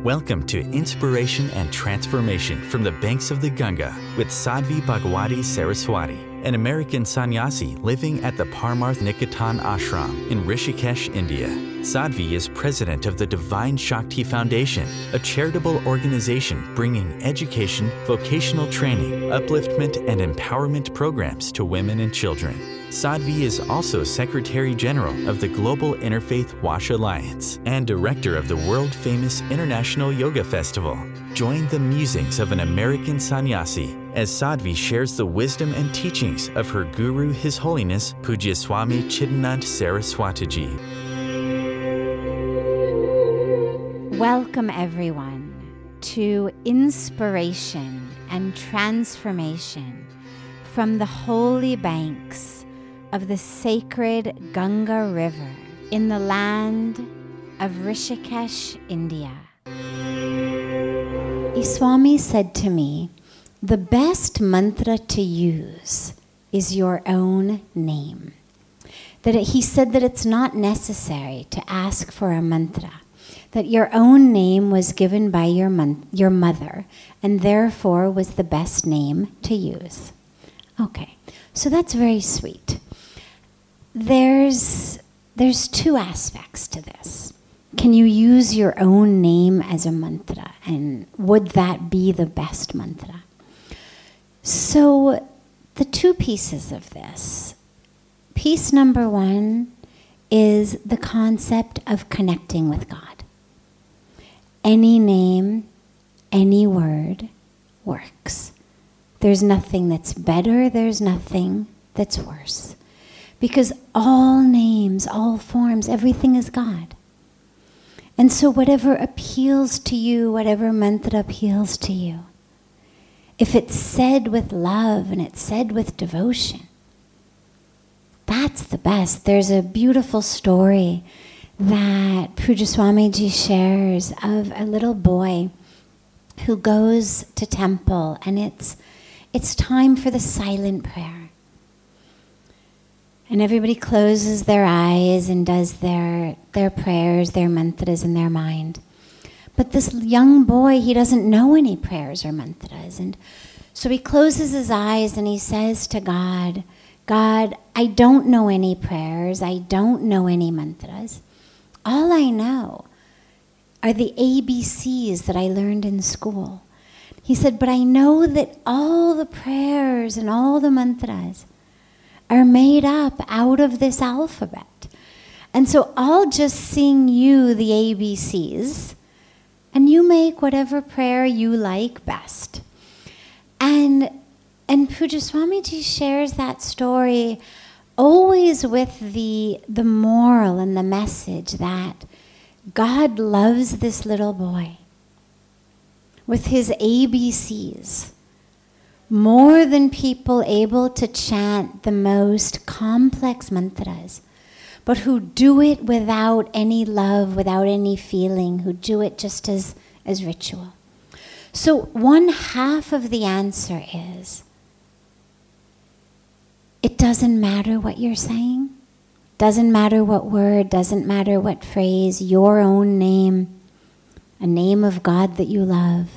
Welcome to Inspiration and Transformation from the Banks of the Ganga with Sadhvi Bhagwati Saraswati, an American sannyasi living at the Parmarth Niketan Ashram in Rishikesh, India. Sadhvi is president of the Divine Shakti Foundation, a charitable organization bringing education, vocational training, upliftment, and empowerment programs to women and children. Sadhvi is also Secretary General of the Global Interfaith Wash Alliance and Director of the world-famous International Yoga Festival. Join the musings of an American sannyasi as Sadhvi shares the wisdom and teachings of her guru, His Holiness Pujya Swami Chidanand Saraswatiji. Welcome everyone to Inspiration and Transformation from the holy banks of the sacred Ganga River in the land of Rishikesh, India. Swami said to me, the best mantra to use is your own name. He said that it's not necessary to ask for a mantra, that your own name was given by your mother and therefore was the best name to use. Okay, so that's very sweet. There's two aspects to this. Can you use your own name as a mantra? And would that be the best mantra? So the two pieces of this. Piece number one is the concept of connecting with God. Any name, any word works. There's nothing that's better, there's nothing that's worse. Because all names, all forms, everything is God. And so whatever appeals to you, whatever mantra appeals to you, if it's said with love and it's said with devotion, that's the best. There's a beautiful story that Pujya Swamiji shares of a little boy who goes to temple, and it's time for the silent prayer. And everybody closes their eyes and does their prayers, their mantras in their mind. But this young boy, he doesn't know any prayers or mantras. And so he closes his eyes and he says to God, God, I don't know any prayers. I don't know any mantras. All I know are the ABCs that I learned in school. He said, but I know that all the prayers and all the mantras are made up out of this alphabet. And so I'll just sing you the ABCs, and you make whatever prayer you like best. And Pujya Swamiji shares that story always with the moral and the message that God loves this little boy with his ABCs more than people able to chant the most complex mantras, but who do it without any love, without any feeling, who do it just as ritual. So one half of the answer is, it doesn't matter what you're saying, doesn't matter what word, doesn't matter what phrase, your own name, a name of God that you love.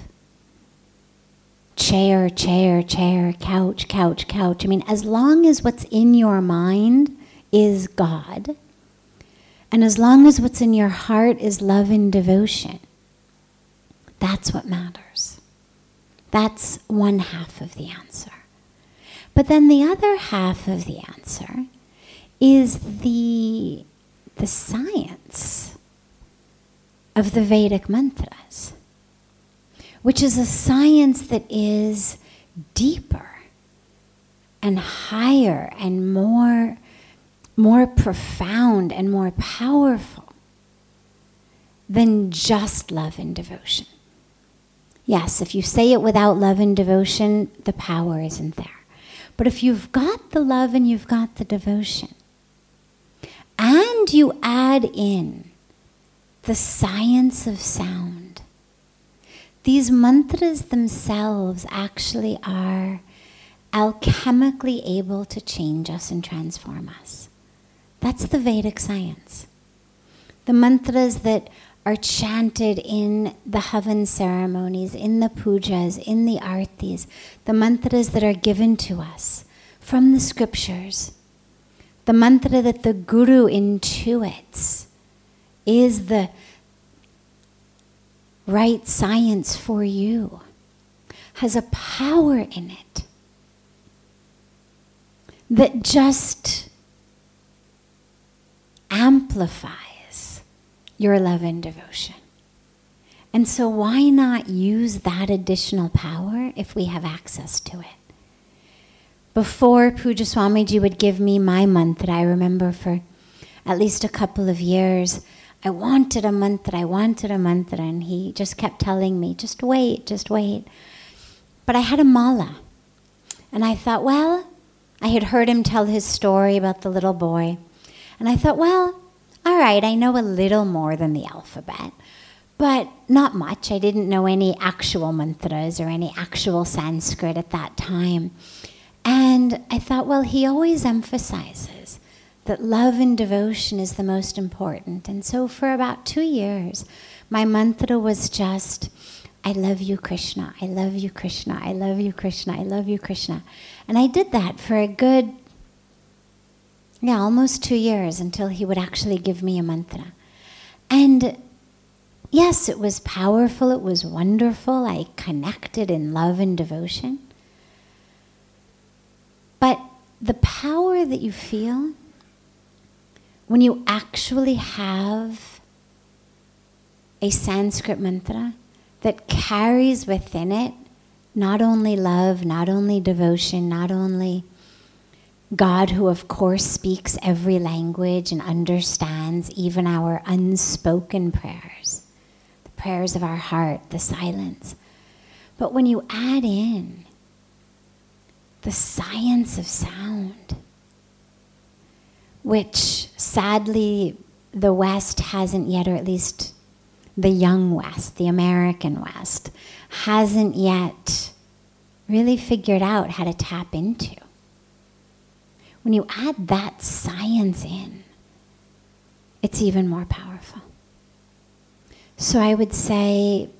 Chair, chair, chair, couch, couch, couch. I mean, as long as what's in your mind is God, and as long as what's in your heart is love and devotion, that's what matters. That's one half of the answer. But then the other half of the answer is the science of the Vedic mantras, which is a science that is deeper and higher and more profound and more powerful than just love and devotion. Yes, if you say it without love and devotion, the power isn't there. But if you've got the love and you've got the devotion, and you add in the science of sound, these mantras themselves actually are alchemically able to change us and transform us. That's the Vedic science. The mantras that are chanted in the Havan ceremonies, in the pujas, in the artis, the mantras that are given to us from the scriptures, the mantra that the Guru intuits is the right science for you, has a power in it that just amplifies your love and devotion. And so why not use that additional power if we have access to it? Before Puja Swamiji would give me my mantra, I remember for at least a couple of years, I wanted a mantra, and he just kept telling me, just wait. But I had a mala. And I thought, well, I had heard him tell his story about the little boy. And I thought, well, all right, I know a little more than the alphabet, but not much. I didn't know any actual mantras or any actual Sanskrit at that time. And I thought, well, he always emphasizes that love and devotion is the most important. And so for about 2 years, my mantra was just, I love you, Krishna. I love you, Krishna. I love you, Krishna. I love you, Krishna. And I did that for a good, almost 2 years until he would actually give me a mantra. And yes, it was powerful. It was wonderful. I connected in love and devotion. But the power that you feel when you actually have a Sanskrit mantra that carries within it not only love, not only devotion, not only God, who of course speaks every language and understands even our unspoken prayers, the prayers of our heart, the silence. But when you add in the science of sound, which sadly the West hasn't yet, or at least the young West, the American West, hasn't yet really figured out how to tap into. When you add that science in, it's even more powerful. So I would say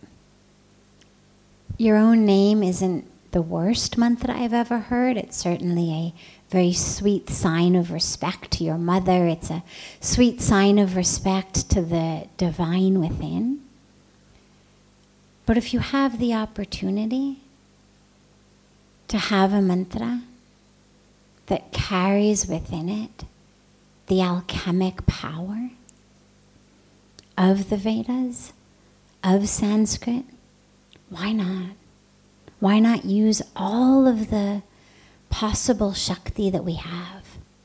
your own name isn't the worst mantra I've ever heard. It's certainly a very sweet sign of respect to your mother. It's a sweet sign of respect to the divine within. But if you have the opportunity to have a mantra that carries within it the alchemic power of the Vedas, of Sanskrit, why not? Why not use all of the possible Shakti that we have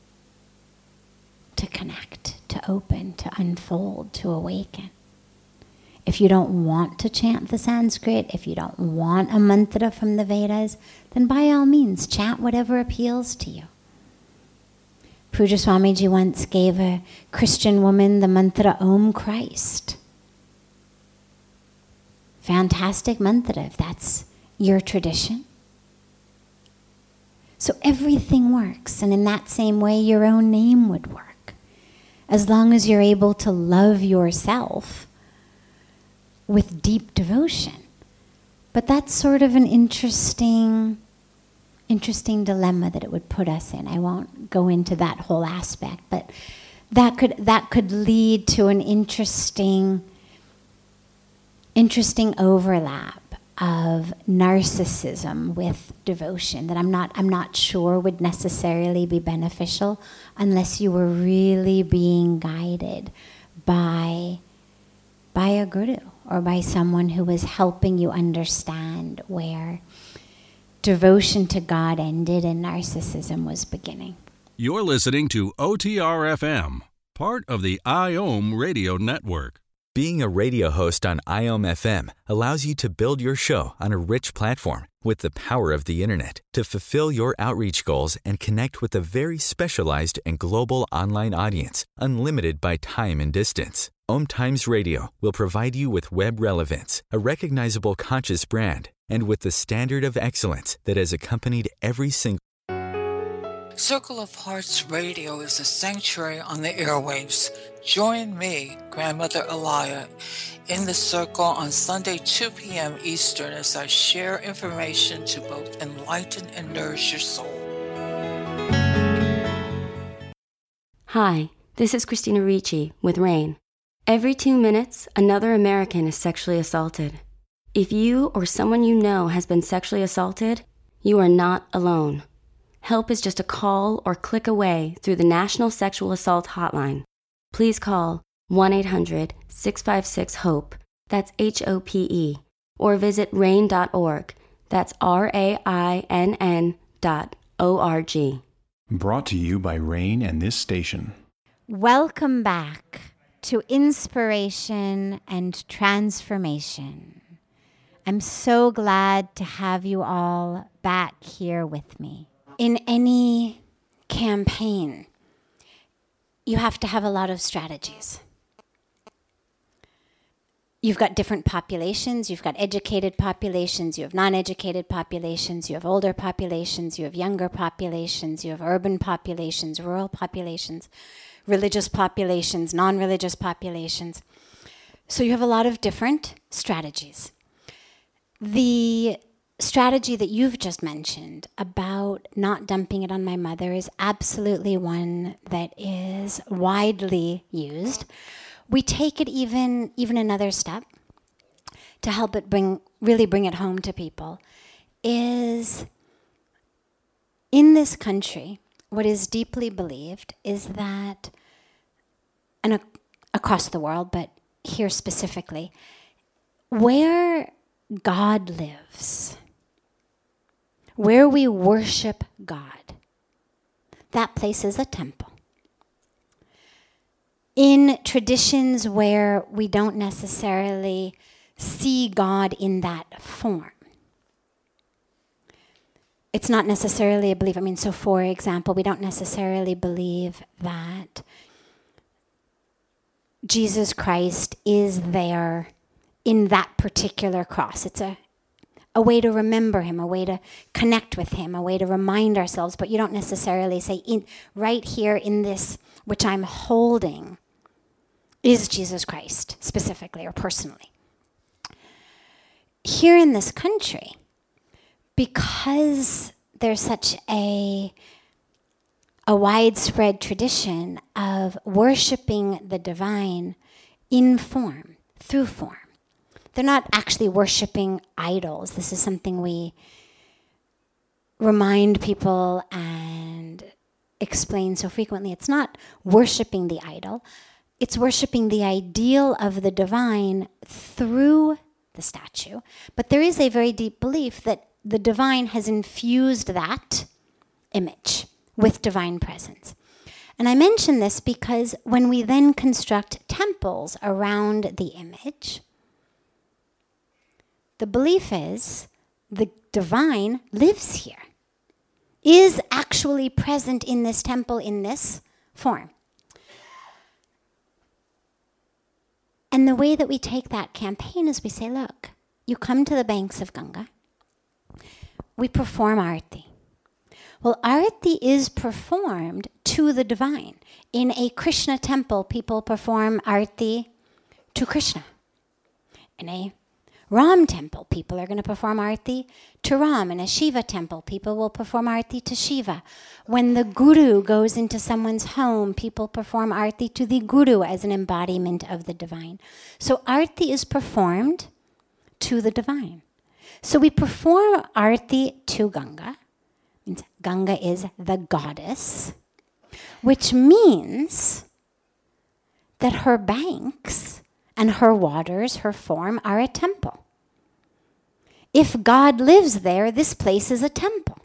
to connect, to open, to unfold, to awaken? If you don't want to chant the Sanskrit, if you don't want a mantra from the Vedas, then by all means, chant whatever appeals to you. Puja Swamiji once gave a Christian woman the mantra Om Christ. Fantastic mantra if that's your tradition. So everything works, and in that same way your own name would work. As long as you're able to love yourself with deep devotion. But that's sort of an interesting dilemma that it would put us in. I won't go into that whole aspect, but that could lead to an interesting overlap of narcissism with devotion that I'm not sure would necessarily be beneficial unless you were really being guided by a guru or by someone who was helping you understand where devotion to God ended and narcissism was beginning. You're listening to OTR-FM, part of the IOM Radio Network. Being a radio host on IOM FM allows you to build your show on a rich platform with the power of the internet to fulfill your outreach goals and connect with a very specialized and global online audience, unlimited by time and distance. OM Times Radio will provide you with web relevance, a recognizable conscious brand, and with the standard of excellence that has accompanied every single Circle of Hearts Radio is a sanctuary on the airwaves. Join me, Grandmother Alaya, in the circle on Sunday 2 p.m. Eastern as I share information to both enlighten and nourish your soul. Hi, this is Christina Ricci with RAIN. Every 2 minutes, another American is sexually assaulted. If you or someone you know has been sexually assaulted, you are not alone. Help is just a call or click away through the National Sexual Assault Hotline. Please call 1-800-656-HOPE, that's HOPE, or visit RAIN.org, that's RAINN.org. Brought to you by RAIN and this station. Welcome back to Inspiration and Transformation. I'm so glad to have you all back here with me. In any campaign, you have to have a lot of strategies. You've got different populations. You've got educated populations. You have non-educated populations. You have older populations. You have younger populations. You have urban populations, rural populations, religious populations, non-religious populations. So you have a lot of different strategies. The strategy that you've just mentioned about not dumping it on my mother is absolutely one that is widely used. We take it even another step to help it really bring it home to people. Is in this country, what is deeply believed is that, and across the world, but here specifically, where God lives, where we worship God, that place is a temple. In traditions where we don't necessarily see God in that form, it's not necessarily a belief. So for example, we don't necessarily believe that Jesus Christ is there in that particular cross. It's a way to remember him, a way to connect with him, a way to remind ourselves, but you don't necessarily say, right here in this, which I'm holding, is Jesus Christ, specifically or personally. Here in this country, because there's such a widespread tradition of worshiping the divine in form, through form. They're not actually worshiping idols. This is something we remind people and explain so frequently. It's not worshiping the idol. It's worshiping the ideal of the divine through the statue. But there is a very deep belief that the divine has infused that image with divine presence. And I mention this because when we then construct temples around the image, the belief is the divine lives here, is actually present in this temple in this form. And the way that we take that campaign is we say, look, you come to the banks of Ganga, we perform arati. Well, arati is performed to the divine. In a Krishna temple, people perform arati to Krishna. In a Ram temple, people are going to perform arati to Ram. In a Shiva temple, people will perform arati to Shiva. When the guru goes into someone's home, people perform arati to the guru as an embodiment of the divine. So arati is performed to the divine. So we perform arati to Ganga. Means Ganga is the goddess, which means that her banks and her waters, her form, are a temple. If God lives there, this place is a temple.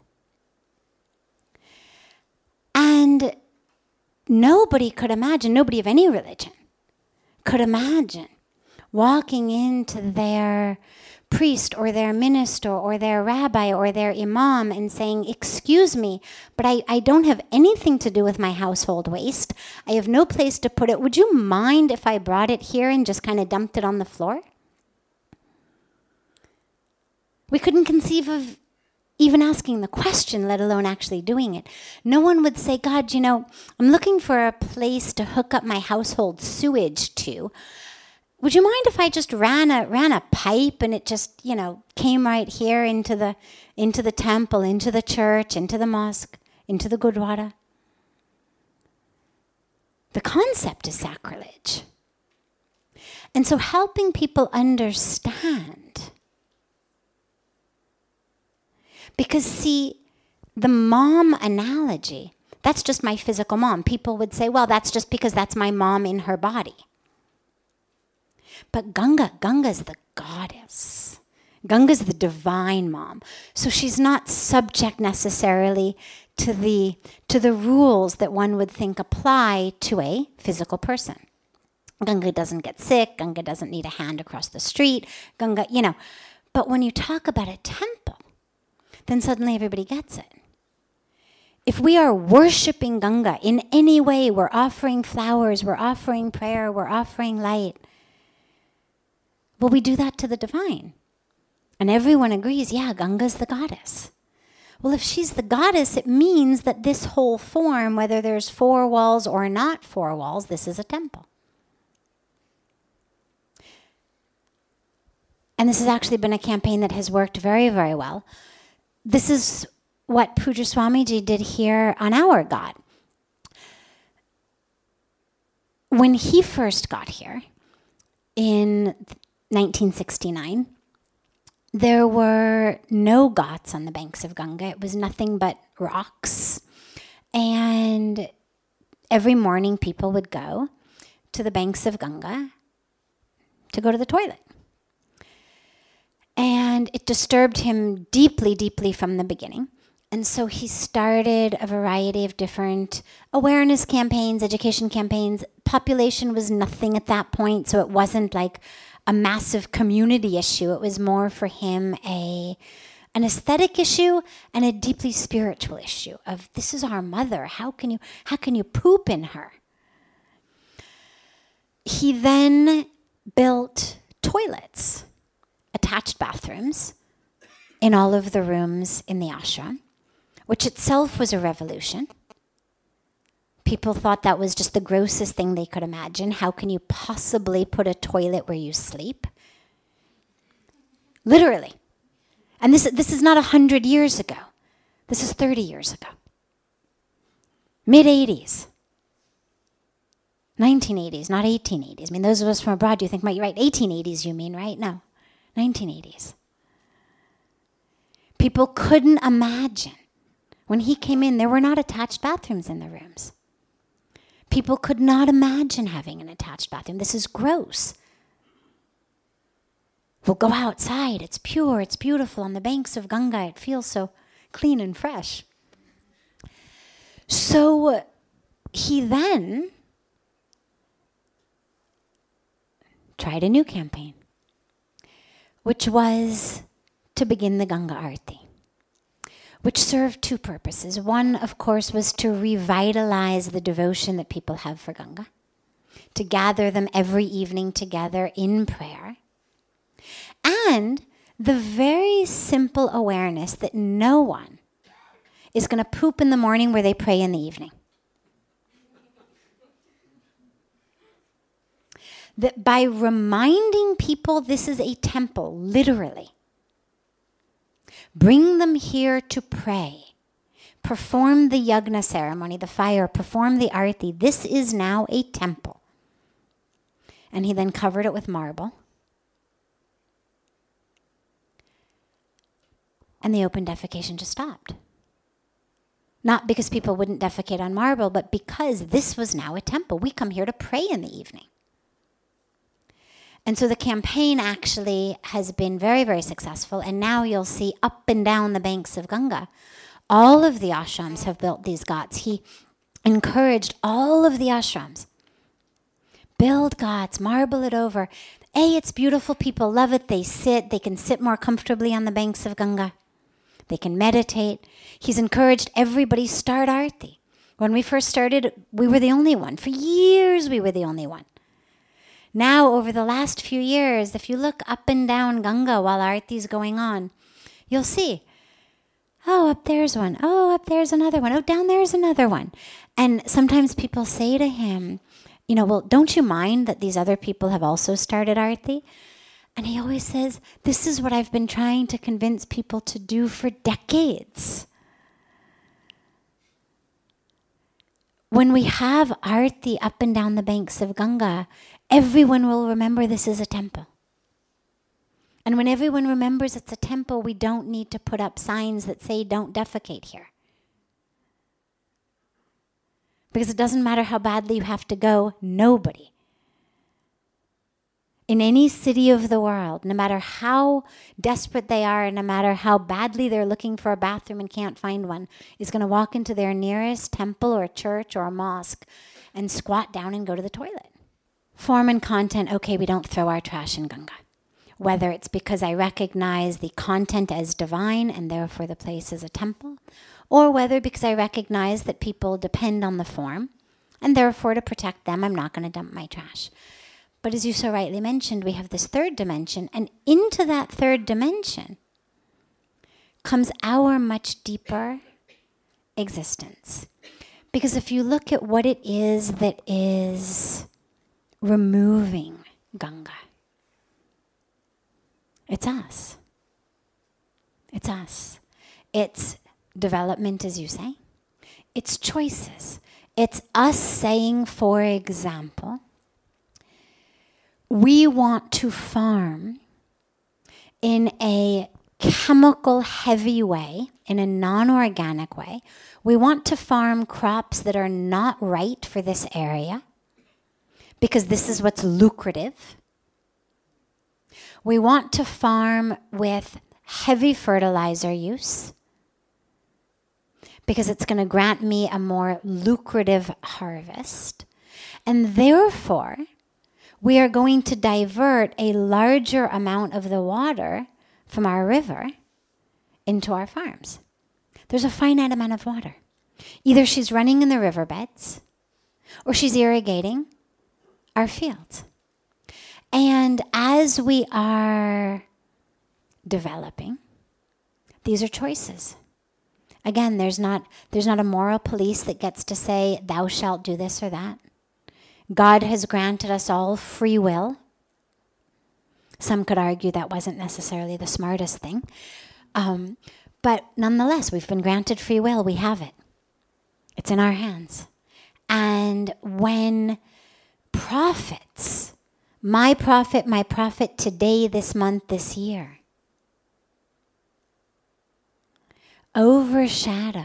And nobody could imagine, nobody of any religion could imagine walking into their priest or their minister or their rabbi or their imam and saying, excuse me, but I don't have anything to do with my household waste. I have no place to put it. Would you mind if I brought it here and just kind of dumped it on the floor? We couldn't conceive of even asking the question, let alone actually doing it. No one would say, God, I'm looking for a place to hook up my household sewage to. Would you mind if I just ran a pipe and it just, came right here into the temple, into the church, into the mosque, into the Gurdwara? The concept is sacrilege. And so helping people understand. Because see, the mom analogy, that's just my physical mom. People would say, well, that's just because that's my mom in her body. But Ganga's the goddess. Ganga's the divine mom. So she's not subject necessarily to the rules that one would think apply to a physical person. Ganga doesn't get sick. Ganga doesn't need a hand across the street. Ganga, But when you talk about a temple, then suddenly everybody gets it. If we are worshiping Ganga in any way, we're offering flowers, we're offering prayer, we're offering light. Well, we do that to the divine. And everyone agrees, yeah, Ganga's the goddess. Well, if she's the goddess, it means that this whole form, whether there's 4 walls or not 4 walls, this is a temple. And this has actually been a campaign that has worked very, very well. This is what Pujya Swamiji did here on our God. When he first got here in 1969, there were no ghats on the banks of Ganga. It was nothing but rocks. And every morning people would go to the banks of Ganga to go to the toilet. And it disturbed him deeply, deeply from the beginning. And so he started a variety of different awareness campaigns, education campaigns. Population was nothing at that point, so it wasn't like a massive community issue. It was more for him an aesthetic issue and a deeply spiritual issue of, this is our mother. How can you poop in her? He then built toilets, attached bathrooms in all of the rooms in the ashram, which itself was a revolution. People thought that was just the grossest thing they could imagine. How can you possibly put a toilet where you sleep? Literally. And this is not 100 years ago. This is 30 years ago. Mid-80s. 1980s, not 1880s. I mean, those of us from abroad, you think, right, 1880s you mean, right? No, 1980s. People couldn't imagine. When he came in, there were not attached bathrooms in the rooms. People could not imagine having an attached bathroom. This is gross. We'll go outside. It's pure. It's beautiful. On the banks of Ganga, it feels so clean and fresh. So he then tried a new campaign, which was to begin the Ganga Aarti, which served 2 purposes. One, of course, was to revitalize the devotion that people have for Ganga, to gather them every evening together in prayer, and the very simple awareness that no one is going to poop in the morning where they pray in the evening. That by reminding people this is a temple, literally, bring them here to pray, perform the yagna ceremony, the fire, perform the arti. This is now a temple. And he then covered it with marble. And the open defecation just stopped. Not because people wouldn't defecate on marble, but because this was now a temple. We come here to pray in the evening. And so the campaign actually has been very, very successful. And now you'll see up and down the banks of Ganga, all of the ashrams have built these ghats. He encouraged all of the ashrams, build ghats, marble it over. It's beautiful. People love it. They can sit more comfortably on the banks of Ganga. They can meditate. He's encouraged everybody start arti. When we first started, we were the only one. For years, we were the only one. Now, over the last few years, if you look up and down Ganga while Aarti is going on, you'll see Oh, up there's one. Oh, up there's another one. Oh, down there's another one. And sometimes people say to him, well, don't you mind that these other people have also started Aarti? And he always says, this is what I've been trying to convince people to do for decades. When we have Aarti up and down the banks of Ganga, everyone will remember this is a temple. And when everyone remembers it's a temple, we don't need to put up signs that say, don't defecate here. Because it doesn't matter how badly you have to go, nobody in any city of the world, no matter how desperate they are, and no matter how badly they're looking for a bathroom and can't find one, is going to walk into their nearest temple or church or a mosque and squat down and go to the toilet. Form and content, okay, we don't throw our trash in Ganga. Whether it's because I recognize the content as divine and therefore the place is a temple, or whether because I recognize that people depend on the form and therefore to protect them, I'm not going to dump my trash. But as you so rightly mentioned, we have this third dimension, and into that third dimension comes our much deeper existence. Because if you look at what it is that is removing Ganga, it's us. It's us. It's development, as you say. It's choices. It's us saying, for example, we want to farm in a chemical heavy way, in a non-organic way. We want to farm crops that are not right for this area because this is what's lucrative. We want to farm with heavy fertilizer use because it's going to grant me a more lucrative harvest. And therefore, we are going to divert a larger amount of the water from our river into our farms. There's a finite amount of water. Either she's running in the riverbeds or she's irrigating our fields. And as we are developing, these are choices. Again, there's not a moral police that gets to say, thou shalt do this or that. God has granted us all free will. Some could argue that wasn't necessarily the smartest thing. But nonetheless, we've been granted free will. We have it. It's in our hands. And when prophets, my prophet today, this month, this year, overshadow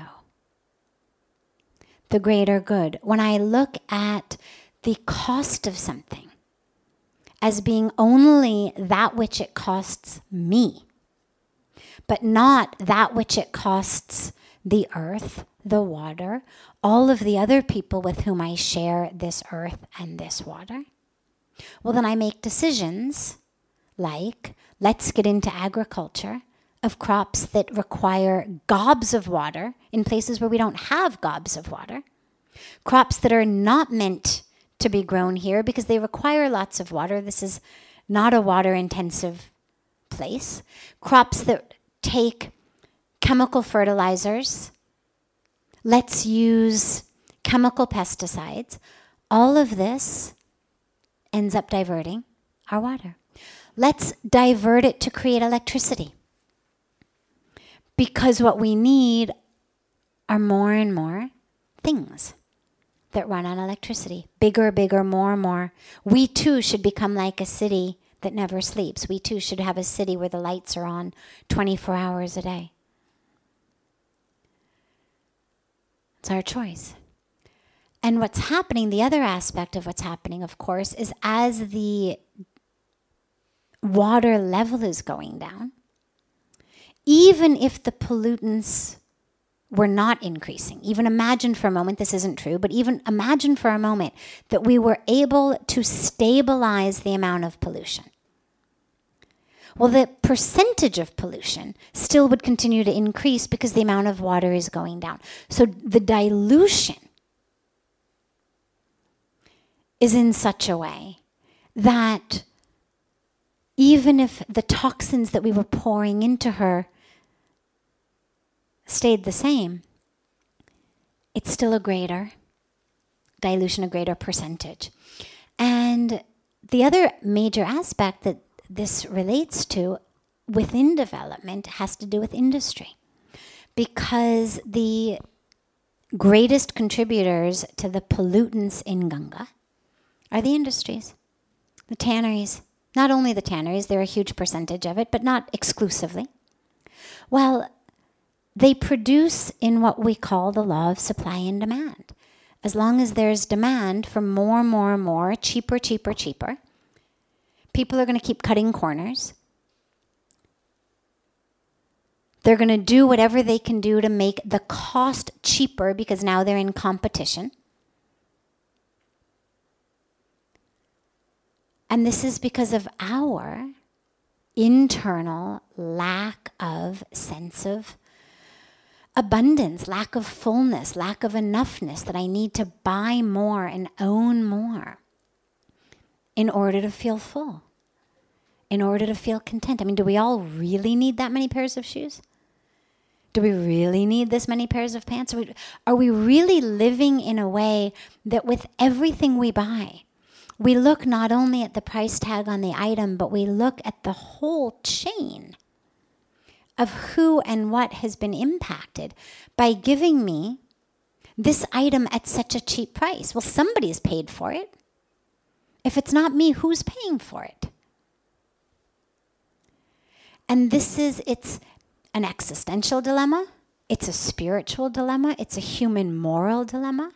the greater good, when I look at the cost of something as being only that which it costs me, but not that which it costs the earth, the water, all of the other people with whom I share this earth and this water, well, then I make decisions like, let's get into agriculture of crops that require gobs of water in places where we don't have gobs of water, crops that are not meant to be grown here because they require lots of water. This is not a water-intensive place. Crops that take chemical fertilizers. Let's use chemical pesticides. All of this ends up diverting our water. Let's divert it to create electricity. Because what we need are more and more things that run on electricity. Bigger, bigger, more. We too should become like a city that never sleeps. We too should have a city where the lights are on 24 hours a day. It's our choice. And what's happening, the other aspect of what's happening, of course, is as the water level is going down, even if the pollutants were not increasing, even imagine for a moment, this isn't true, but even imagine for a moment that we were able to stabilize the amount of pollution. Well, the percentage of pollution still would continue to increase because the amount of water is going down. So the dilution is in such a way that even if the toxins that we were pouring into her stayed the same, it's still a greater dilution, a greater percentage. And the other major aspect that this relates to within development has to do with industry. Because the greatest contributors to the pollutants in Ganga are the industries, the tanneries. Not only the tanneries, they're a huge percentage of it, but not exclusively. Well, they produce in what we call the law of supply and demand. As long as there's demand for more, cheaper, people are going to keep cutting corners. They're going to do whatever they can do to make the cost cheaper because now they're in competition. And this is because of our internal lack of sense of abundance, lack of fullness, lack of enoughness, that I need to buy more and own more in order to feel full, in order to feel content. I mean, do we all really need that many pairs of shoes? Do we really need this many pairs of pants? Are we really living in a way that with everything we buy, we look not only at the price tag on the item, but we look at the whole chain of who and what has been impacted by giving me this item at such a cheap price? Well, somebody's paid for it. If it's not me, who's paying for it? And it's an existential dilemma. It's a spiritual dilemma. It's a human moral dilemma.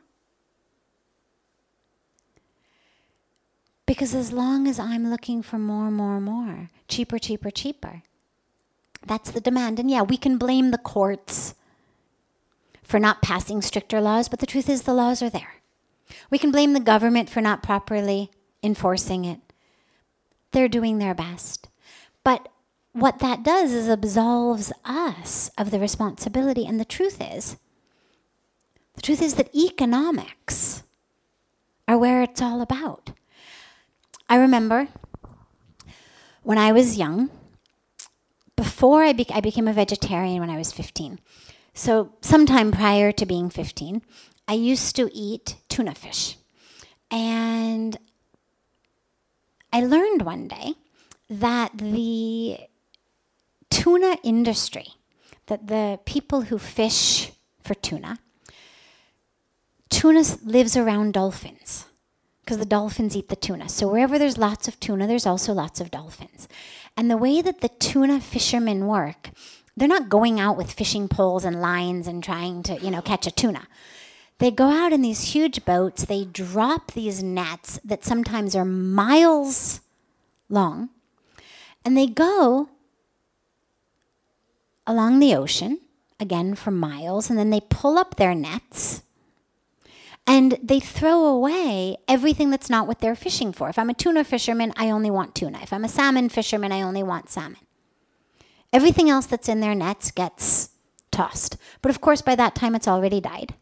Because as long as I'm looking for more, cheaper, that's the demand. And yeah, we can blame the courts for not passing stricter laws, but the truth is the laws are there. We can blame the government for not properly enforcing it. They're doing their best. But what that does is absolves us of the responsibility. And the truth is that economics are where it's all about. I remember when I was young, before I became a vegetarian when I was 15. So sometime prior to being 15, I used to eat tuna fish. And I learned one day that the tuna industry, that the people who fish for tuna lives around dolphins, because the dolphins eat the tuna. So wherever there's lots of tuna, there's also lots of dolphins. And the way that the tuna fishermen work, they're not going out with fishing poles and lines and trying to, catch a tuna. They go out in these huge boats, they drop these nets that sometimes are miles long, and they go along the ocean, again for miles, and then they pull up their nets and they throw away everything that's not what they're fishing for. If I'm a tuna fisherman, I only want tuna. If I'm a salmon fisherman, I only want salmon. Everything else that's in their nets gets tossed. But of course, by that time, it's already died.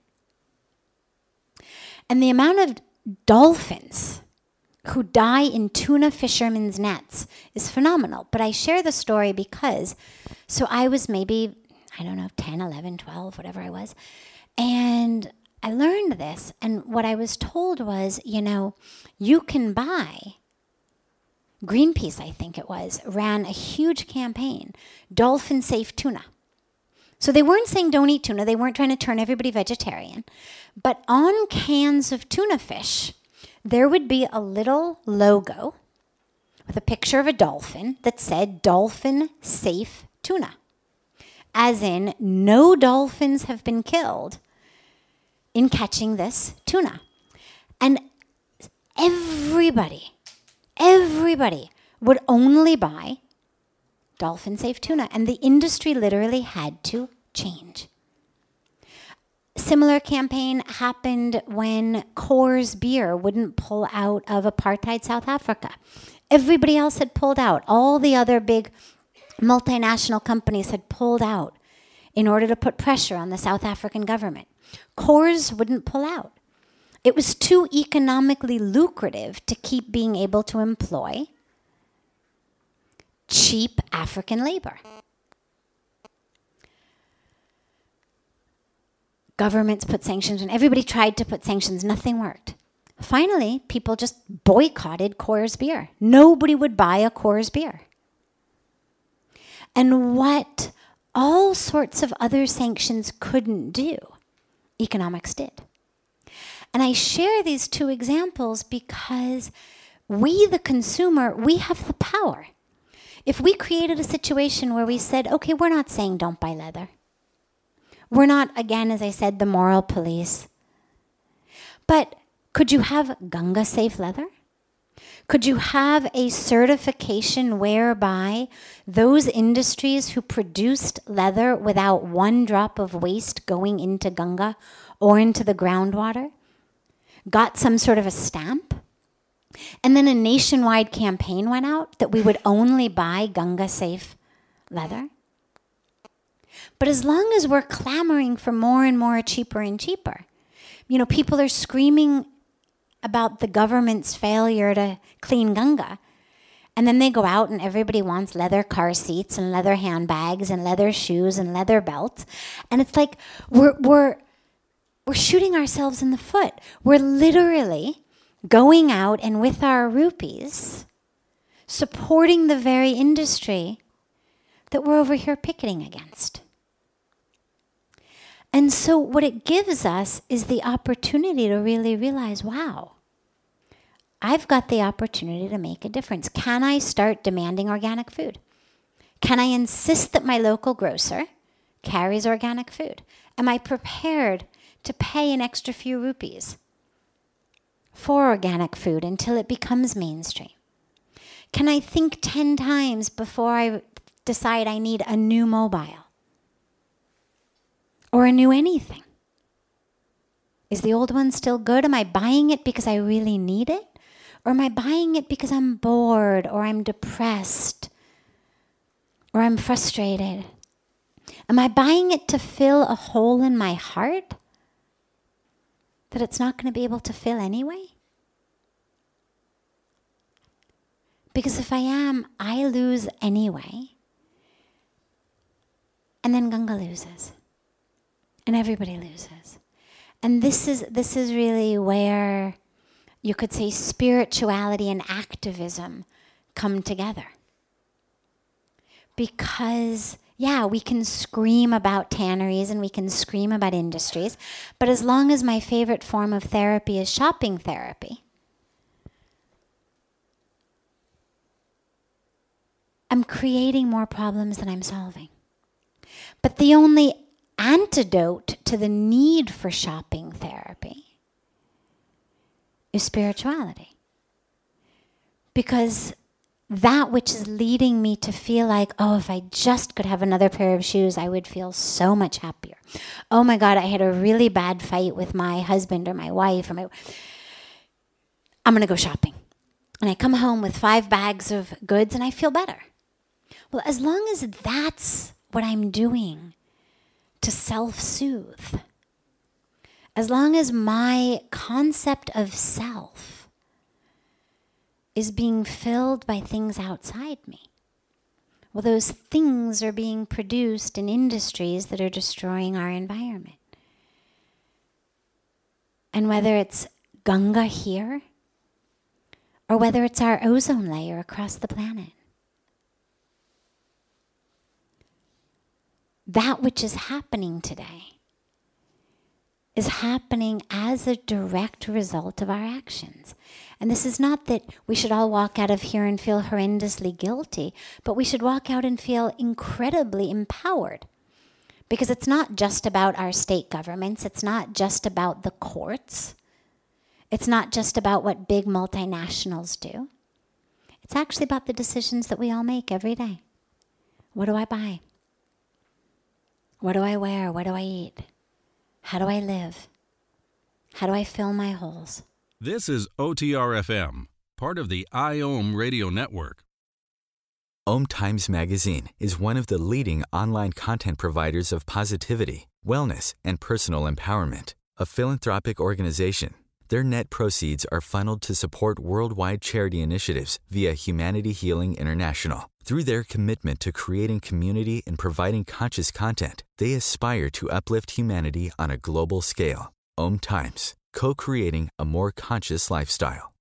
And the amount of dolphins who die in tuna fishermen's nets is phenomenal. But I share the story because, so I was maybe, 10, 11, 12, whatever I was. And I learned this, and what I was told was, you can buy, Greenpeace, I think it was, ran a huge campaign, dolphin safe tuna. So they weren't saying don't eat tuna, they weren't trying to turn everybody vegetarian, but on cans of tuna fish, there would be a little logo with a picture of a dolphin that said dolphin safe tuna, as in no dolphins have been killed in catching this tuna. And everybody would only buy dolphin safe tuna, and the industry literally had to change. Similar campaign happened when Coors Beer wouldn't pull out of apartheid South Africa. Everybody else had pulled out. All the other big multinational companies had pulled out in order to put pressure on the South African government. Coors wouldn't pull out. It was too economically lucrative to keep being able to employ cheap African labor. governments put sanctions, and everybody tried to put sanctions. Nothing worked. Finally, people just boycotted Coors beer. Nobody would buy a Coors beer. And what all sorts of other sanctions couldn't do, economics did. And I share these two examples because we, the consumer, we have the power. If we created a situation where we said, okay, we're not saying don't buy leather. We're not, again, as I said, the moral police. But could you have Ganga safe leather? Could you have a certification whereby those industries who produced leather without one drop of waste going into Ganga or into the groundwater got some sort of a stamp? And then a nationwide campaign went out that we would only buy Ganga safe leather? But as long as we're clamoring for more and more cheaper and cheaper, people are screaming about the government's failure to clean Ganga. And then they go out and everybody wants leather car seats and leather handbags and leather shoes and leather belts. And it's like we're shooting ourselves in the foot. We're literally going out and with our rupees supporting the very industry that we're over here picketing against. And so what it gives us is the opportunity to really realize, wow, I've got the opportunity to make a difference. Can I start demanding organic food? Can I insist that my local grocer carries organic food? Am I prepared to pay an extra few rupees for organic food until it becomes mainstream? Can I think 10 times before I decide I need a new mobile? Or a new anything? Is the old one still good? Am I buying it because I really need it? Or am I buying it because I'm bored or I'm depressed or I'm frustrated? Am I buying it to fill a hole in my heart that it's not going to be able to fill anyway? Because if I am, I lose anyway. And then Ganga loses. And everybody loses. And this is really where you could say spirituality and activism come together. Because, we can scream about tanneries and we can scream about industries, but as long as my favorite form of therapy is shopping therapy, I'm creating more problems than I'm solving. But the only antidote to the need for shopping therapy is spirituality. Because that which is leading me to feel like, oh, if I just could have another pair of shoes, I would feel so much happier. Oh my God, I had a really bad fight with my husband or my wife. I'm going to go shopping. And I come home with 5 bags of goods and I feel better. Well, as long as that's what I'm doing to self-soothe, as long as my concept of self is being filled by things outside me, well, those things are being produced in industries that are destroying our environment. And whether it's Ganga here, or whether it's our ozone layer across the planet, that which is happening today is happening as a direct result of our actions. And this is not that we should all walk out of here and feel horrendously guilty, but we should walk out and feel incredibly empowered. Because it's not just about our state governments, it's not just about the courts, it's not just about what big multinationals do. It's actually about the decisions that we all make every day. What do I buy? What do I wear? What do I eat? How do I live? How do I fill my holes? This is OTR-FM, part of the IOM radio network. Om Times Magazine is one of the leading online content providers of positivity, wellness, and personal empowerment. A philanthropic organization Their net proceeds are funneled to support worldwide charity initiatives via Humanity Healing International. Through their commitment to creating community and providing conscious content, they aspire to uplift humanity on a global scale. Om Times, co-creating a more conscious lifestyle.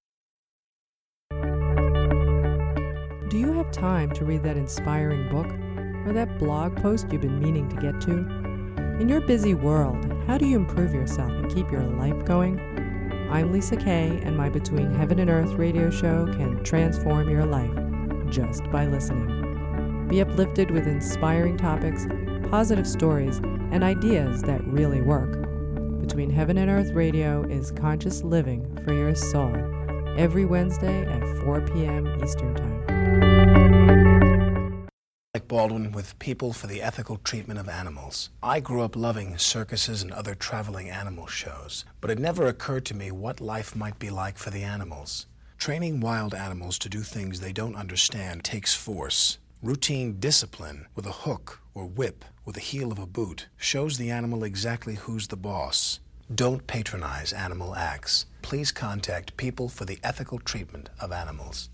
Do you have time to read that inspiring book or that blog post you've been meaning to get to? In your busy world, how do you improve yourself and keep your life going? I'm Lisa Kay, and my Between Heaven and Earth radio show can transform your life just by listening. Be uplifted with inspiring topics, positive stories, and ideas that really work. Between Heaven and Earth Radio is conscious living for your soul, every Wednesday at 4 p.m. Eastern Time. Alec Baldwin with People for the Ethical Treatment of Animals. I grew up loving circuses and other traveling animal shows, but it never occurred to me what life might be like for the animals. Training wild animals to do things they don't understand takes force. Routine discipline with a hook or whip with the heel of a boot shows the animal exactly who's the boss. Don't patronize animal acts. Please contact People for the Ethical Treatment of Animals.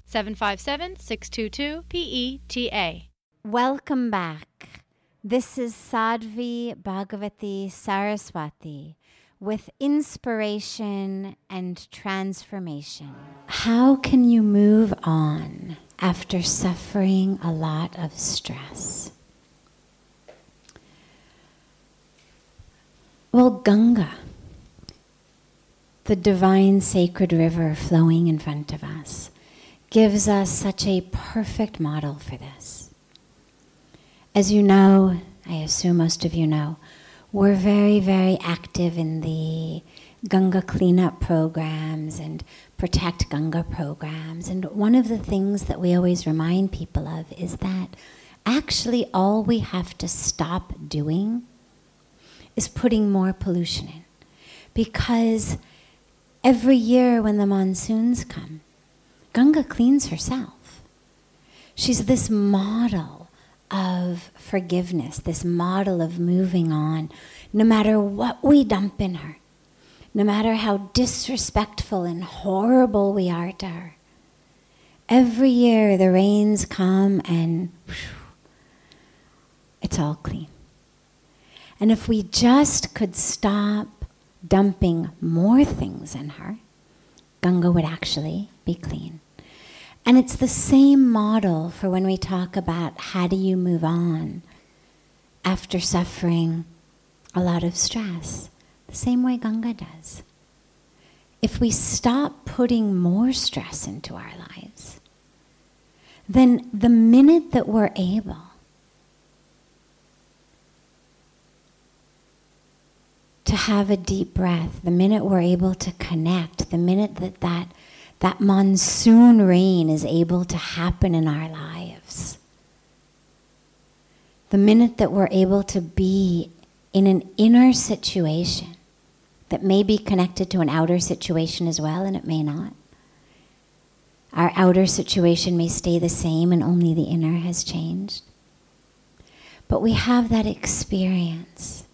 757-622-PETA. Welcome back. This is Sadhvi Bhagavati Saraswati with inspiration and transformation. How can you move on after suffering a lot of stress? Well, Ganga, the divine sacred river flowing in front of us, gives us such a perfect model for this. As you know, I assume most of you know, we're very, very active in the Ganga cleanup programs and Protect Ganga programs. And one of the things that we always remind people of is that actually all we have to stop doing is putting more pollution in. Because every year when the monsoons come, Ganga cleans herself. She's this model of forgiveness, this model of moving on, no matter what we dump in her, no matter how disrespectful and horrible we are to her. Every year the rains come and it's all clean. And if we just could stop dumping more things in her, Ganga would actually be clean. And it's the same model for when we talk about how do you move on after suffering a lot of stress. The same way Ganga does. If we stop putting more stress into our lives, then the minute that we're able to have a deep breath, the minute we're able to connect, the minute that monsoon rain is able to happen in our lives, the minute that we're able to be in an inner situation that may be connected to an outer situation as well, and it may not. Our outer situation may stay the same and only the inner has changed. But we have that experience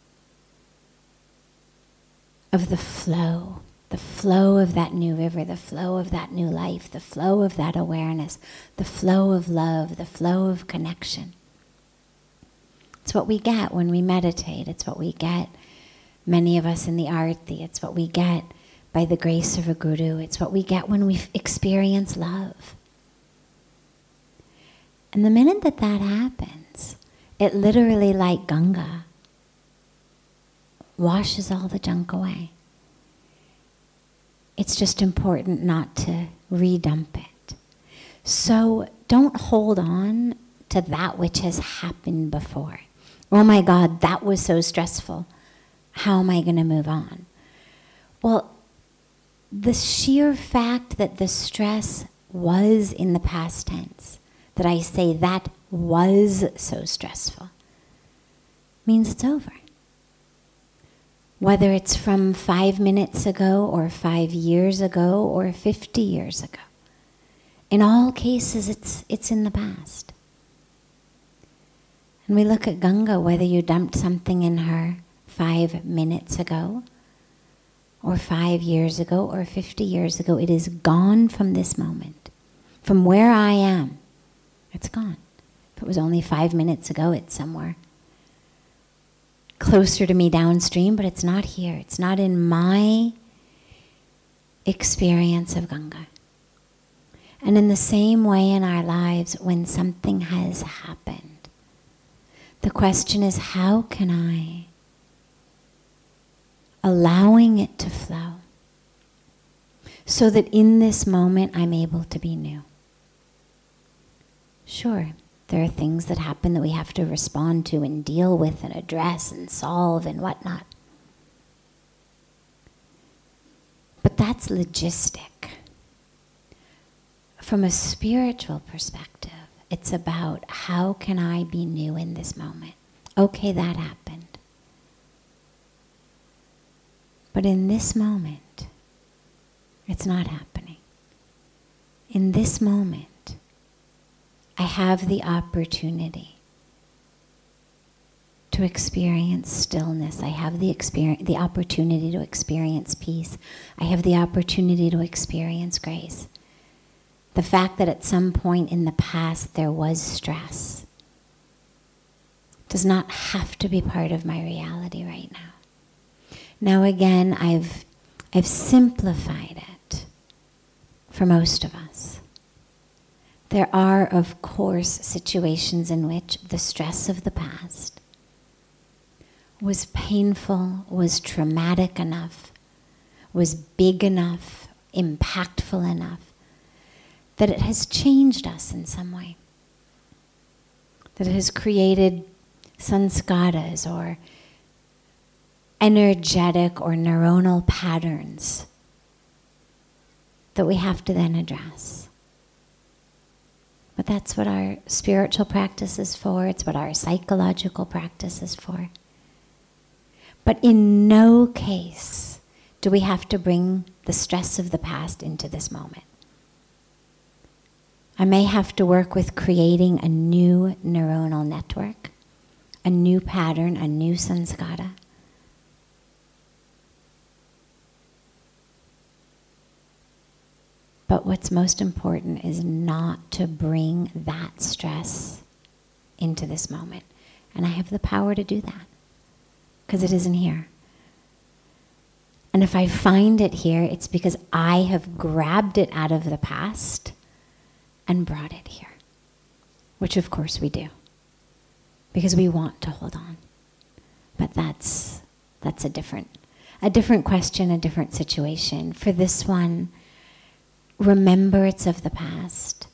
of the flow of that new river, the flow of that new life, the flow of that awareness, the flow of love, the flow of connection. It's what we get when we meditate. It's what we get, many of us in the Arti. It's what we get by the grace of a guru. It's what we get when we experience love. And the minute that happens, it literally, like Ganga, washes all the junk away. It's just important not to redump it. So don't hold on to that which has happened before. Oh my God, that was so stressful. How am I going to move on? Well, the sheer fact that the stress was in the past tense, that I say that was so stressful, means it's over. Whether it's from 5 minutes ago or 5 years ago or 50 years ago. In all cases, it's in the past. And we look at Ganga, whether you dumped something in her 5 minutes ago or 5 years ago, or 50 years ago. It is gone from this moment. From where I am, it's gone. If it was only 5 minutes ago, it's somewhere closer to me downstream, but it's not here. It's not in my experience of Ganga. And in the same way in our lives, when something has happened, the question is, how can I, allowing it to flow, so that in this moment I'm able to be new? Sure, there are things that happen that we have to respond to and deal with and address and solve and whatnot. But that's logistic. From a spiritual perspective, it's about how can I be new in this moment? Okay, that happened. But in this moment, it's not happening. In this moment, I have the opportunity to experience stillness. I have the opportunity to experience peace. I have the opportunity to experience grace. The fact that at some point in the past there was stress does not have to be part of my reality right now. Now again, I've simplified it for most of us. There are, of course, situations in which the stress of the past was painful, was traumatic enough, was big enough, impactful enough, that it has changed us in some way. That it has created sanskaras or energetic or neuronal patterns that we have to then address. But that's what our spiritual practice is for. It's what our psychological practice is for. But in no case do we have to bring the stress of the past into this moment. I may have to work with creating a new neuronal network, a new pattern, a new sanskara. But what's most important is not to bring that stress into this moment. And I have the power to do that because it isn't here. And if I find it here, it's because I have grabbed it out of the past and brought it here, which of course we do because we want to hold on. But that's a different question, a different situation. For this one, remember it's of the past.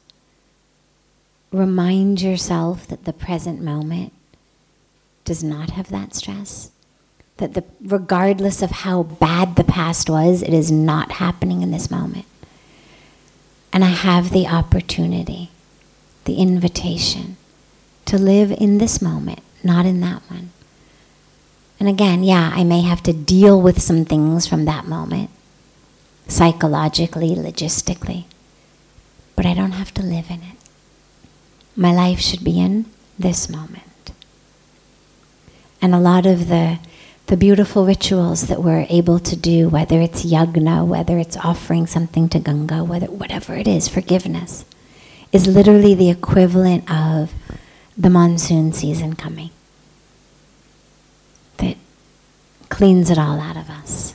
Remind yourself that the present moment does not have that stress. That regardless of how bad the past was, it is not happening in this moment. And I have the opportunity, the invitation, to live in this moment, not in that one. And again, yeah, I may have to deal with some things from that moment, psychologically, logistically, but I don't have to live in it. My life should be in this moment. And a lot of the beautiful rituals that we're able to do, whether it's yagna, whether it's offering something to Ganga, whatever it is, forgiveness, is literally the equivalent of the monsoon season coming. That cleans it all out of us.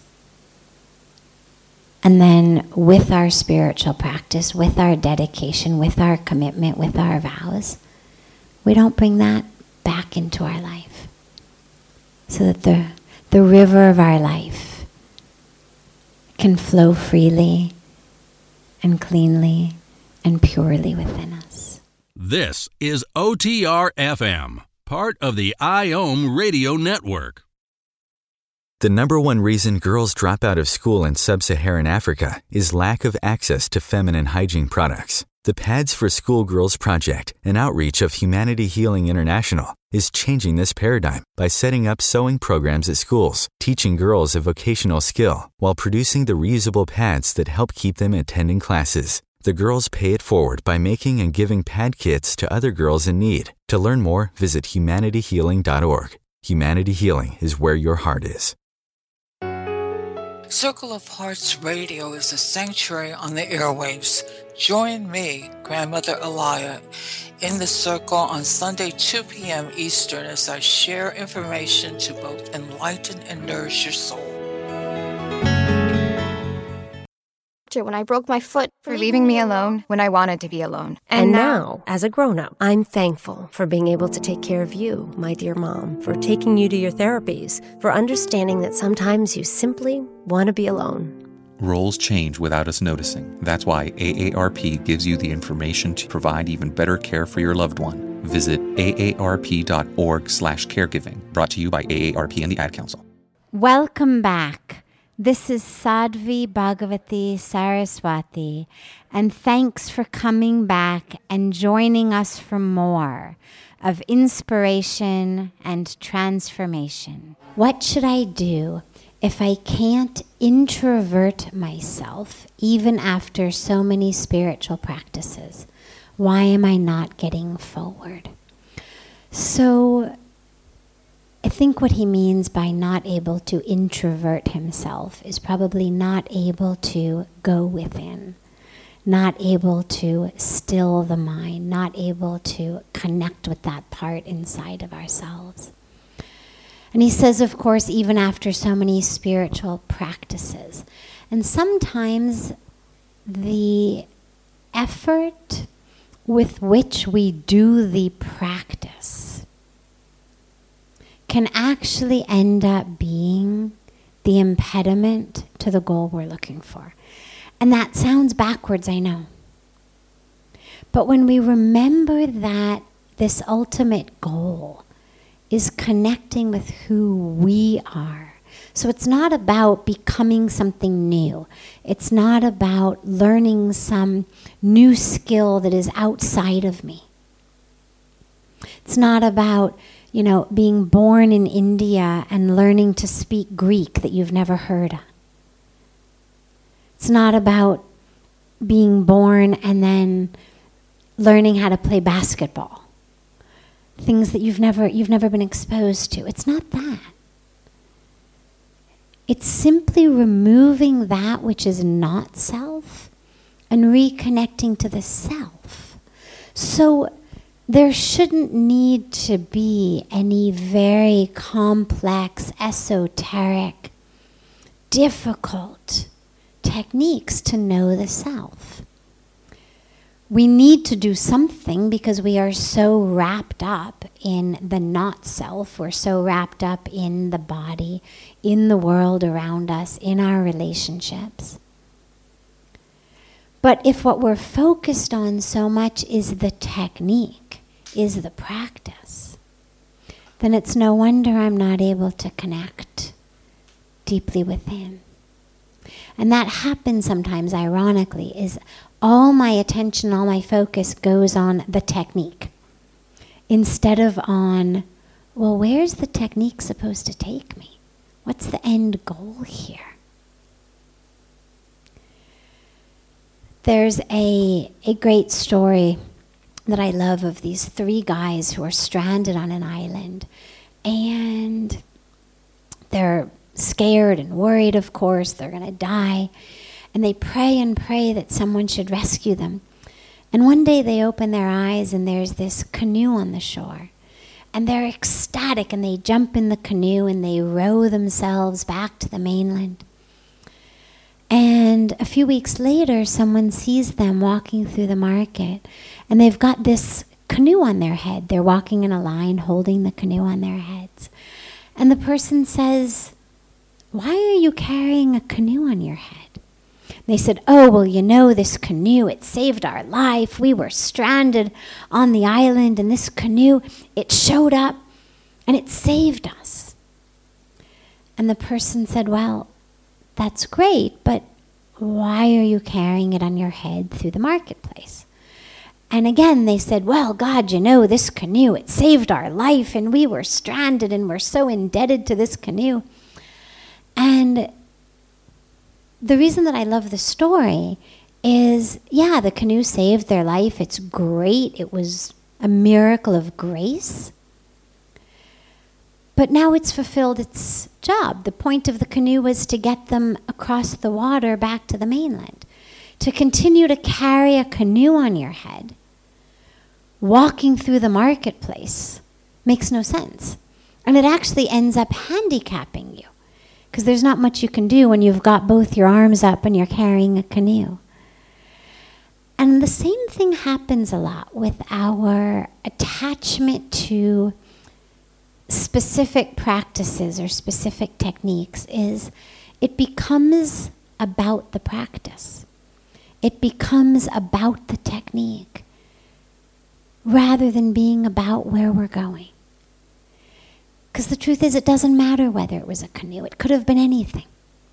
And then with our spiritual practice, with our dedication, with our commitment, with our vows, we don't bring that back into our life. So that the river of our life can flow freely and cleanly and purely within us. This is OTR FM, part of the IOM Radio Network. The number one reason girls drop out of school in sub-Saharan Africa is lack of access to feminine hygiene products. The Pads for Schoolgirls Project, an outreach of Humanity Healing International, is changing this paradigm by setting up sewing programs at schools, teaching girls a vocational skill, while producing the reusable pads that help keep them attending classes. The girls pay it forward by making and giving pad kits to other girls in need. To learn more, visit humanityhealing.org. Humanity Healing is where your heart is. Circle of Hearts Radio is a sanctuary on the airwaves. Join me, Grandmother Alaya, in the circle on Sunday 2 p.m. Eastern as I share information to both enlighten and nourish your soul. When I broke my foot, for leaving me alone when I wanted to be alone. And now, as a grown-up, I'm thankful for being able to take care of you, my dear mom, for taking you to your therapies, for understanding that sometimes you simply want to be alone. Roles change without us noticing. That's why AARP gives you the information to provide even better care for your loved one. Visit aarp.org/caregiving. Brought to you by AARP and the Ad Council. Welcome back. This is Sadhvi Bhagavati Saraswati, and thanks for coming back and joining us for more of inspiration and transformation. What should I do if I can't introvert myself even after so many spiritual practices? Why am I not getting forward? So I think what he means by not able to introvert himself is probably not able to go within, not able to still the mind, not able to connect with that part inside of ourselves. And he says, of course, even after so many spiritual practices. And sometimes the effort with which we do the practice can actually end up being the impediment to the goal we're looking for. And that sounds backwards, I know. But when we remember that this ultimate goal is connecting with who we are. So it's not about becoming something new. It's not about learning some new skill that is outside of me. It's not about being born in India and learning to speak Greek that you've never heard of. It's not about being born and then learning how to play basketball. Things that you've never been exposed to. It's not that. It's simply removing that which is not self and reconnecting to the self. So there shouldn't need to be any very complex, esoteric, difficult techniques to know the self. We need to do something because we are so wrapped up in the not self. We're so wrapped up in the body, in the world around us, in our relationships. But if what we're focused on so much is the technique, is the practice, then it's no wonder I'm not able to connect deeply within. And that happens sometimes, ironically, is all my attention, all my focus goes on the technique instead of on, well, where's the technique supposed to take me? What's the end goal here? There's a great story that I love of these 3 guys who are stranded on an island. And they're scared and worried, of course. They're going to die. And they pray and pray that someone should rescue them. And one day they open their eyes and there's this canoe on the shore. And they're ecstatic and they jump in the canoe and they row themselves back to the mainland. And a few weeks later, someone sees them walking through the market, and they've got this canoe on their head. They're walking in a line, holding the canoe on their heads. And the person says, "Why are you carrying a canoe on your head?" They said, "Oh, well, this canoe, it saved our life. We were stranded on the island, and this canoe, it showed up, and it saved us." And the person said, "Well, that's great, but why are you carrying it on your head through the marketplace?" And again, they said, "Well, God, this canoe, it saved our life, and we were stranded, and we're so indebted to this canoe." And the reason that I love the story is, yeah, the canoe saved their life. It's great. It was a miracle of grace. But now it's fulfilled its job. The point of the canoe was to get them across the water back to the mainland. To continue to carry a canoe on your head, walking through the marketplace, makes no sense. And it actually ends up handicapping you, because there's not much you can do when you've got both your arms up and you're carrying a canoe. And the same thing happens a lot with our attachment to specific practices or specific techniques. Is it becomes about the practice. It becomes about the technique rather than being about where we're going. Because the truth is, it doesn't matter whether it was a canoe. It could have been anything.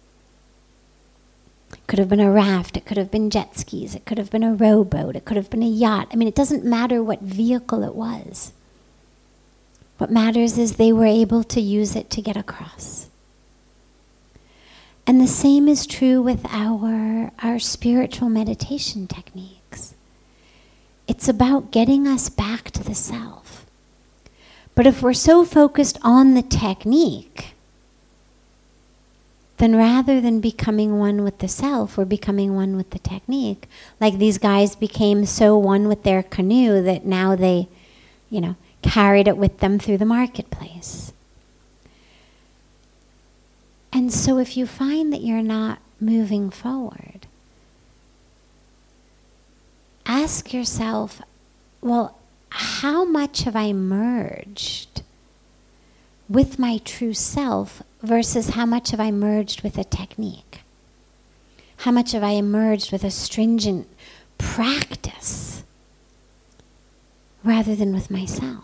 It could have been a raft. It could have been jet skis. It could have been a rowboat. It could have been a yacht. I mean, it doesn't matter what vehicle it was. What matters is they were able to use it to get across. And the same is true with our spiritual meditation techniques. It's about getting us back to the self. But if we're so focused on the technique, then rather than becoming one with the self, we're becoming one with the technique. Like these guys became so one with their canoe that now they, carried it with them through the marketplace. And so if you find that you're not moving forward, ask yourself, well, how much have I merged with my true self versus how much have I merged with a technique? How much have I merged with a stringent practice rather than with myself?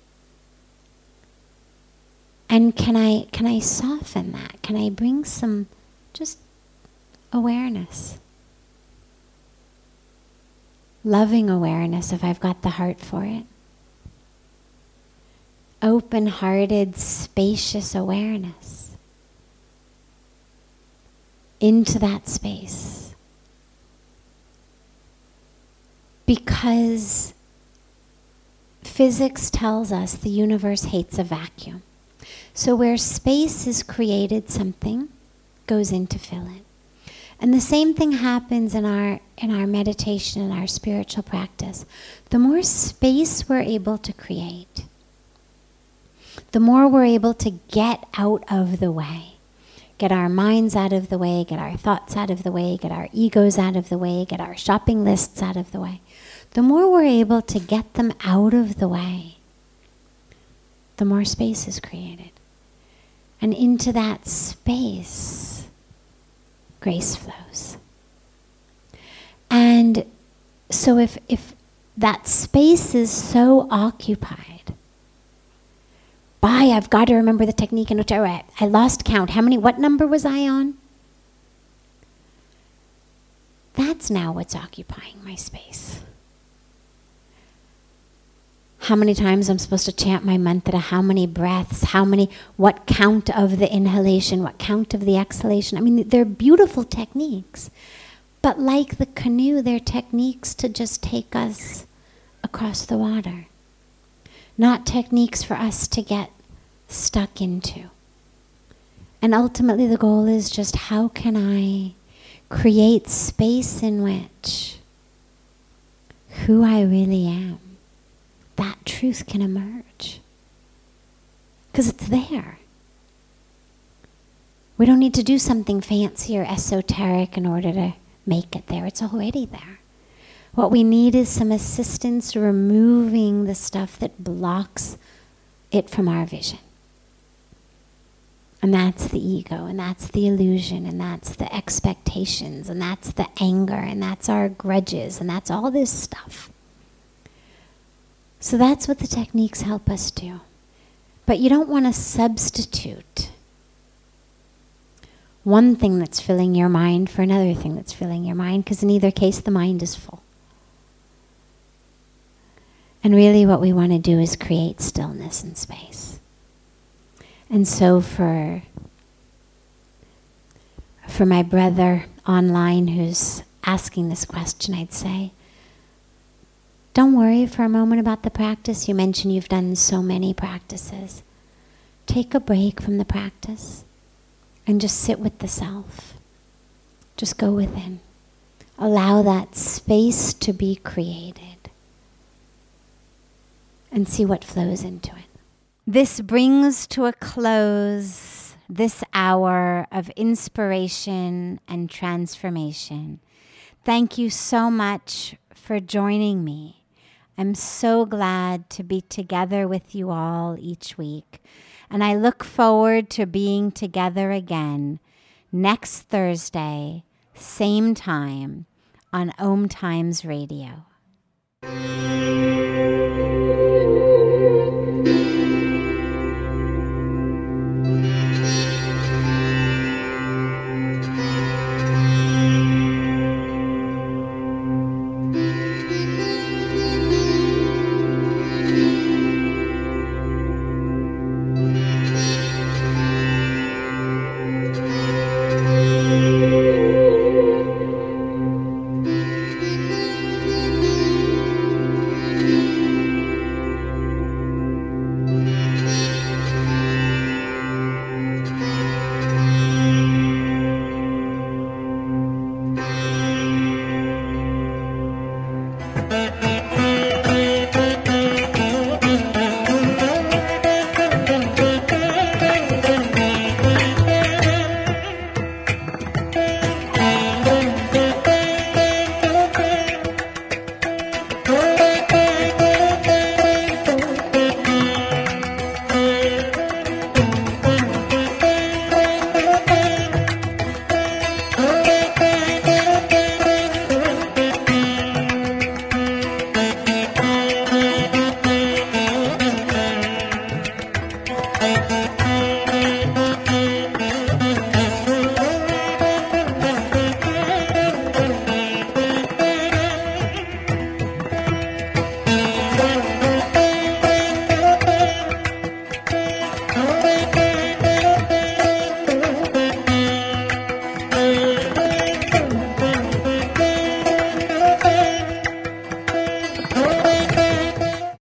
And can I soften that? Can I bring some just awareness? Loving awareness if I've got the heart for it. Open-hearted, spacious awareness. Into that space. Because physics tells us the universe hates a vacuum. So where space is created, something goes in to fill it. And the same thing happens in our meditation and our spiritual practice. The more space we're able to create, the more we're able to get out of the way. Get our minds out of the way, get our thoughts out of the way, get our egos out of the way, get our shopping lists out of the way. The more we're able to get them out of the way, the more space is created. And into that space, grace flows. And so if that space is so occupied by, I've got to remember the technique, and I lost count. What number was I on? That's now what's occupying my space. How many times I'm supposed to chant my mantra, how many breaths, what count of the inhalation, what count of the exhalation. I mean, they're beautiful techniques. But like the canoe, they're techniques to just take us across the water. Not techniques for us to get stuck into. And ultimately the goal is just, how can I create space in which who I really am, that truth can emerge. Because it's there. We don't need to do something fancy or esoteric in order to make it there. It's already there. What we need is some assistance removing the stuff that blocks it from our vision. And that's the ego, and that's the illusion, and that's the expectations, and that's the anger, and that's our grudges, and that's all this stuff. So that's what the techniques help us do. But you don't want to substitute one thing that's filling your mind for another thing that's filling your mind, because in either case the mind is full. And really what we want to do is create stillness and space. And so for my brother online who's asking this question, I'd say, don't worry for a moment about the practice. You mentioned you've done so many practices. take a break from the practice and just sit with the self. Just go within. Allow that space to be created and see what flows into it. This brings to a close this hour of inspiration and transformation. Thank you so much for joining me. I'm so glad to be together with you all each week, and I look forward to being together again next Thursday, same time, on Om Times Radio.